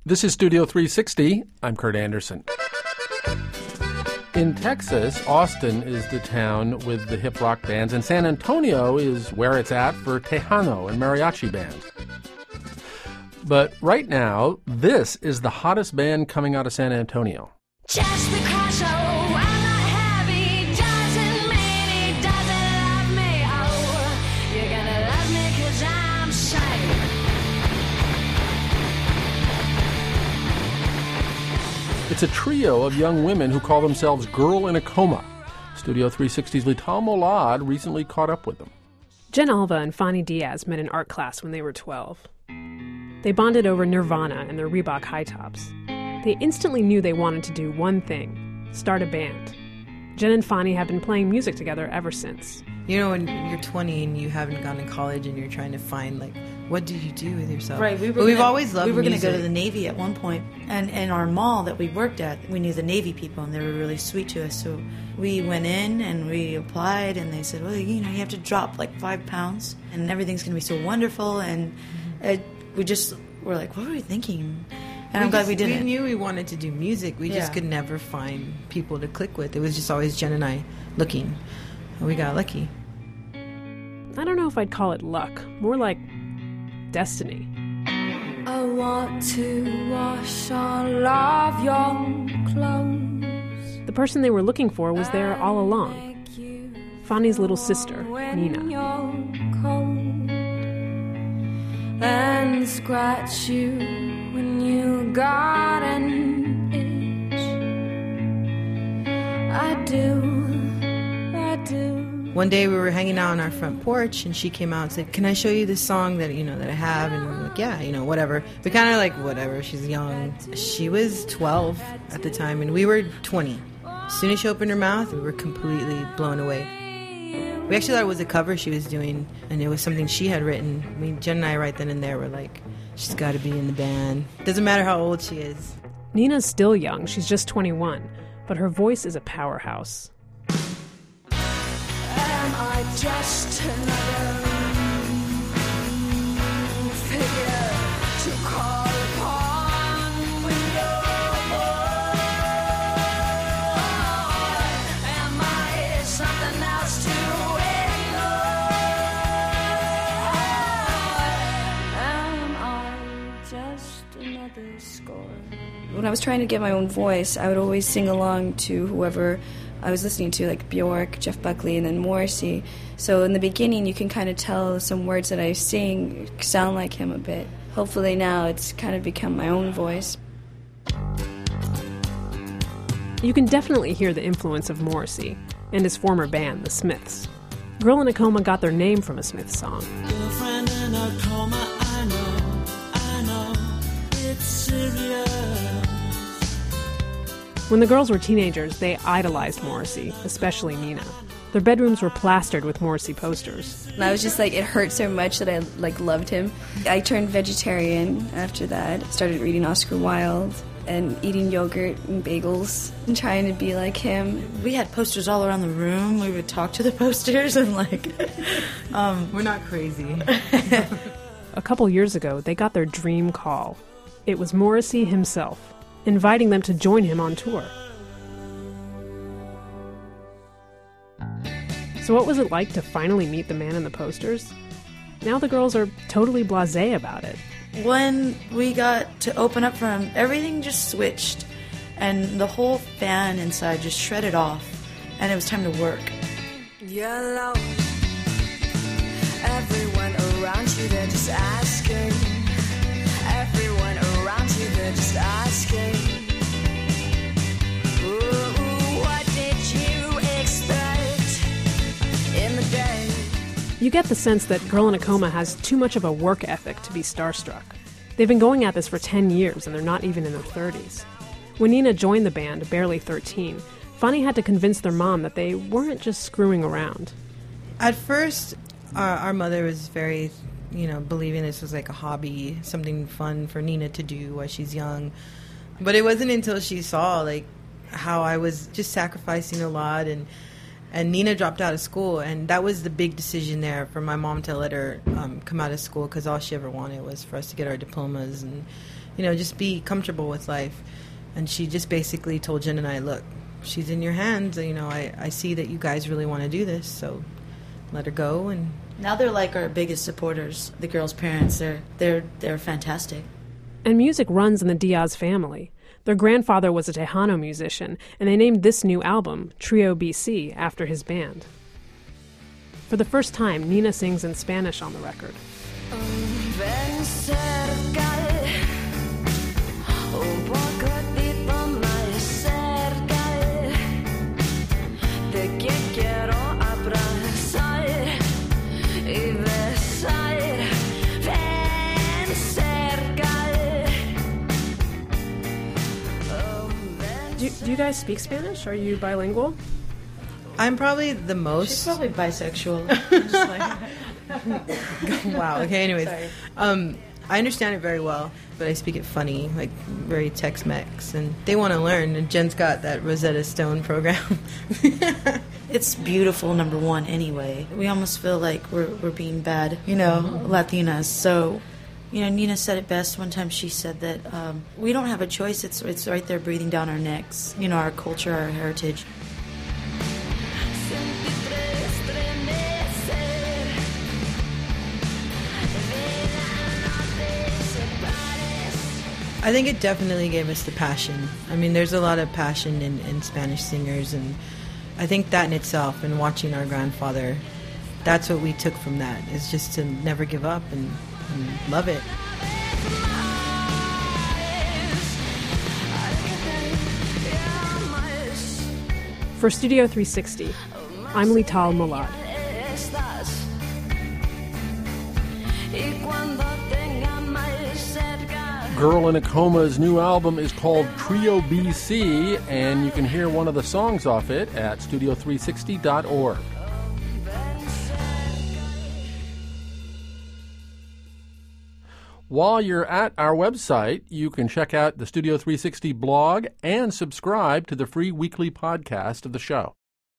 This is Studio 360. I'm Kurt Anderson. In Texas, Austin is the town with the hip rock bands, and San Antonio is where it's at for Tejano and mariachi bands. But right now, this is the hottest band coming out of San Antonio. Just because, I'm not happy doesn't mean he doesn't love me. Oh, you're gonna love me 'cause I'm sane. It's a trio of young women who call themselves Girl in a Coma. Studio 360's Lital Molad recently caught up with them. Jen Alva and Fanny Diaz met in art class when they were 12. They bonded over Nirvana and their Reebok high tops. They instantly knew they wanted to do one thing: start a band. Jen and Fanny have been playing music together ever since. You know, when you're 20 and you haven't gone to college and you're trying to find, like, what do you do with yourself? Right. We've always loved music. We were going to go to music. the Navy at one point, and in our mall that we worked at, we knew the Navy people, and they were really sweet to us. So we went in and we applied, and they said, well, you know, you have to drop like 5 pounds, and everything's going to be so wonderful. And we just were like, what were we thinking? And I'm glad we didn't. We knew we wanted to do music. We just could never find people to click with. It was just always Jen and I looking. And we got lucky. I don't know if I'd call it luck, more like destiny. I want to wash all of your clothes. The person they were looking for was there all along. Fanny's little sister, Nina. And scratch you when you got an itch. I do. One day we were hanging out on our front porch, and she came out and said, can I show you this song that, that I have? And we're like, yeah, whatever. We kind of like, whatever, she's young. She was 12 at the time, and we were 20. As soon as she opened her mouth, we were completely blown away. We actually thought it was a cover she was doing, and it was something she had written. I mean, Jen and I right then and there were like, she's got to be in the band. Doesn't matter how old she is. Nina's still young, she's just 21, but her voice is a powerhouse. Am I just another figure to call upon when you're bored? Am I something else to score? When I was trying to get my own voice, I would always sing along to whoever I was listening to, like Bjork, Jeff Buckley, and then Morrissey. So in the beginning, you can kind of tell some words that I sing sound like him a bit. Hopefully now it's kind of become my own voice. You can definitely hear the influence of Morrissey and his former band, the Smiths. Girl in a Coma got their name from a Smiths song. Girlfriend in a coma, I know, it's serious. When the girls were teenagers, they idolized Morrissey, especially Nina. Their bedrooms were plastered with Morrissey posters. And I was just like, it hurt so much that I loved him. I turned vegetarian after that. Started reading Oscar Wilde and eating yogurt and bagels and trying to be like him. We had posters all around the room. We would talk to the posters and we're not crazy. A couple years ago, they got their dream call. It was Morrissey himself, inviting them to join him on tour. So what was it like to finally meet the man in the posters? Now the girls are totally blasé about it. When we got to open up for him, everything just switched, and the whole fan inside just shredded off, and it was time to work. You're alone. Everyone around you, they're just asking. Everyone around you, they're just asking. Ooh, what did you expect in the day? You get the sense that Girl in a Coma has too much of a work ethic to be starstruck. They've been going at this for 10 years, and they're not even in their 30s. When Nina joined the band, barely 13, Fanny had to convince their mom that they weren't just screwing around. At first, our mother was very, believing this was like a hobby, something fun for Nina to do while she's young. But it wasn't until she saw, how I was just sacrificing a lot, and Nina dropped out of school, and that was the big decision there for my mom to let her come out of school, because all she ever wanted was for us to get our diplomas just be comfortable with life. And she just basically told Jen and I, look, she's in your hands. I see that you guys really want to do this, so let her go. And now they're like our biggest supporters. The girls' parents, they're fantastic. And music runs in the Diaz family. Their grandfather was a Tejano musician, and they named this new album, Trio BC, after his band. For the first time, Nina sings in Spanish on the record. Ven cerca, un poquitito más cerca, de que quiero abrazar y besar. Ven cerca. Do you guys speak Spanish? Are you bilingual? I'm probably the She's most... probably bisexual. I'm just like, Wow, okay, anyways. Sorry. I understand it very well, but I speak it funny, like very Tex-Mex, and they want to learn, and Jen's got that Rosetta Stone program. It's beautiful, number one, anyway. We almost feel like we're being bad, Latinas. So, Nina said it best one time. She said that we don't have a choice. It's right there breathing down our necks, our culture, our heritage. I think it definitely gave us the passion. I mean, there's a lot of passion in Spanish singers, and I think that in itself, and watching our grandfather, that's what we took from that, is just to never give up and love it. For Studio 360, I'm Lital Molad. Girl in a Coma's new album is called Trio BC, and you can hear one of the songs off it at studio360.org. While you're at our website, you can check out the Studio 360 blog and subscribe to the free weekly podcast of the show.